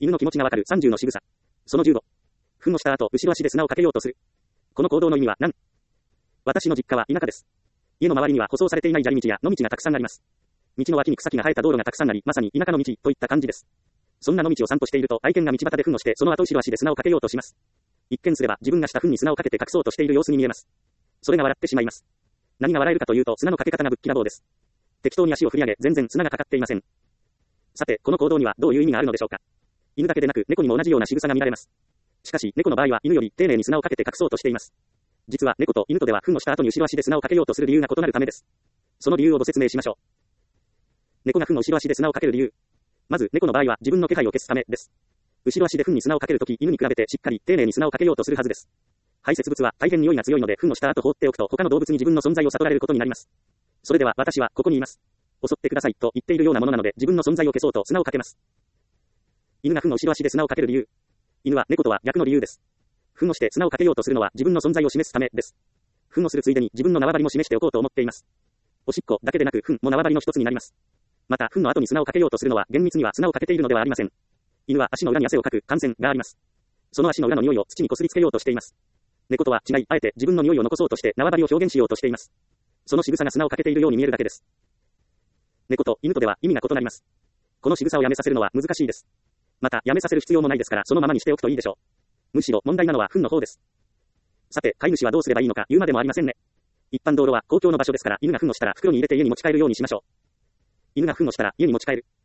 犬の気持ちがわかる30の仕草。その15。糞をした後、後ろ足で砂をかけようとする。この行動の意味は何？私の実家は田舎です。家の周りには舗装されていない砂利道や野道がたくさんあります。道の脇に草木が生えた道路がたくさんあり、まさに田舎の道といった感じです。そんな野道を散歩していると、愛犬が道端で糞をして、その後後ろ足で砂をかけようとします。一見すれば自分がした糞に砂をかけて隠そうとしている様子に見えます。それが笑ってしまいます。何が笑えるかというと、砂のかけ方がぶっきらぼうです。適当に足を振り上げ、全然砂がかかっていません。さて、この行動にはどういう意味があるのでしょうか。犬だけでなく、猫にも同じような仕草が見られます。しかし、猫の場合は犬より丁寧に砂をかけて隠そうとしています。実は猫と犬とでは糞をした後に後ろ足で砂をかけようとする理由が異なるためです。その理由をご説明しましょう。猫が糞の後ろ足で砂をかける理由。まず、猫の場合は自分の気配を消すためです。後ろ足で糞に砂をかけるとき、犬に比べてしっかり丁寧に砂をかけようとするはずです。排泄物は大変匂いが強いので、糞をした後放っておくと他の動物に自分の存在を悟られることになります。それでは私はここにいます。襲ってくださいと言っているようなものなので、自分の存在を消そうと砂をかけます。犬が糞の後ろ足で砂をかける理由。犬は猫とは逆の理由です。糞をして砂をかけようとするのは自分の存在を示すためです。糞をするついでに自分の縄張りも示しておこうと思っています。おしっこだけでなく糞も縄張りの一つになります。また、糞の後に砂をかけようとするのは厳密には砂をかけているのではありません。犬は足の裏に汗をかく汗腺があります。その足の裏の匂いを土にこすりつけようとしています。猫とは違い、あえて自分の匂いを残そうとして縄張りを表現しようとしています。その仕草が砂をかけているように見えるだけです。猫と犬とでは意味が異なります。この仕草をやめさせるのは難しいです。また、やめさせる必要もないですから、そのままにしておくといいでしょう。むしろ問題なのは糞の方です。さて、飼い主はどうすればいいのか言うまでもありませんね。一般道路は公共の場所ですから、犬が糞をしたら袋に入れて家に持ち帰るようにしましょう。犬が糞をしたら家に持ち帰る。